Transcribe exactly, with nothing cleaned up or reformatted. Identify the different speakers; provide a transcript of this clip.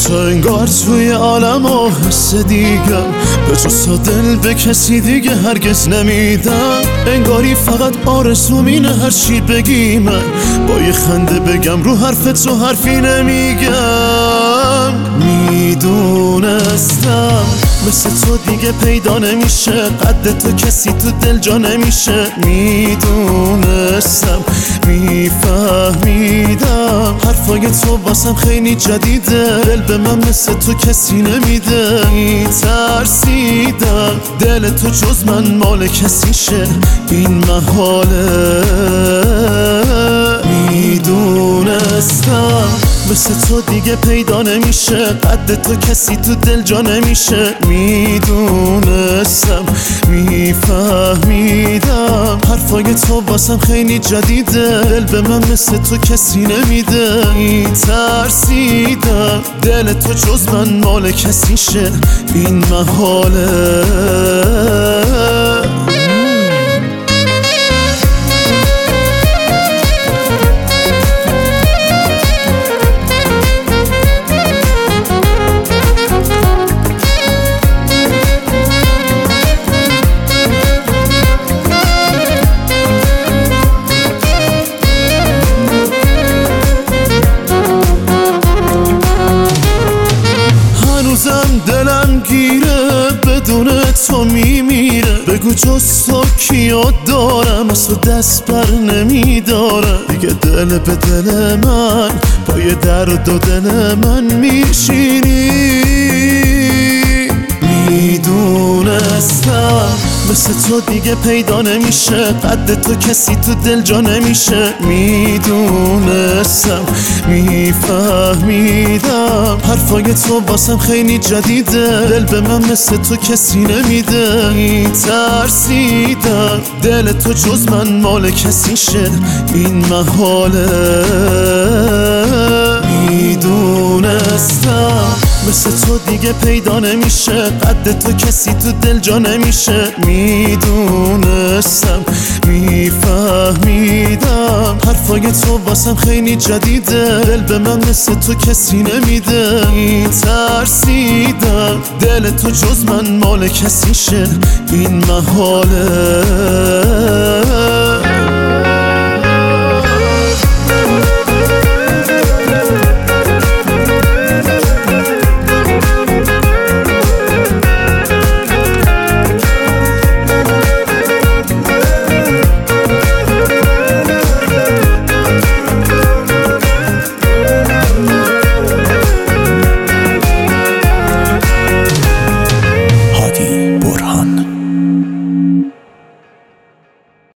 Speaker 1: تو انگار توی عالم و حس دیگم، به جز تو دل به کسی دیگه هرگز نمیدم. انگاری فقط آرزوم اینه هرچی بگی من با یه خنده بگم، رو حرفت تو حرفی نمیگم. میدونستم مثل تو دیگه پیدا نمیشه، قد تو کسی تو دل جا نمیشه. میدونستم میفهمیدم حرفای تو واسم خیلی جدیده، دل به من مثل تو کسی نمیده. میترسیدم دل تو جز من مال کسی شه این محاله. میدونستم مثل تو دیگه پیدا نمیشه، قد تو کسی تو دل جا نمیشه. میدونستم میفهمیدم حرفای تو واسم خیلی جدیده، دل به من مثل تو کسی نمیده. میترسیدم دل تو جز من مال کسی شه این محاله. دلم گیره بدون تو میمیره، بگو جز تو کیو دارم، از تو دست بر نمیدارم دیگه. دل به دل من با یه درد و دل من میشینی. میدونستم مثل تو دیگه پیدا نمیشه، قد تو کسی تو دل جا نمیشه. میدونستم میفهمیدم حرفای تو واسم خیلی جدیده، دل به من مثل تو کسی نمیده. میترسیدم دل تو جز من مال کسی شه این محاله. میدونستم مثل تو دیگه پیدا نمیشه، قد تو کسی تو دل جا نمیشه. میدونستم میفهمیدم حرفای تو واسم خیلی جدیده، دل به من مثل تو کسی نمیده. میترسیدم دل تو جز من مال کسی شه این محاله.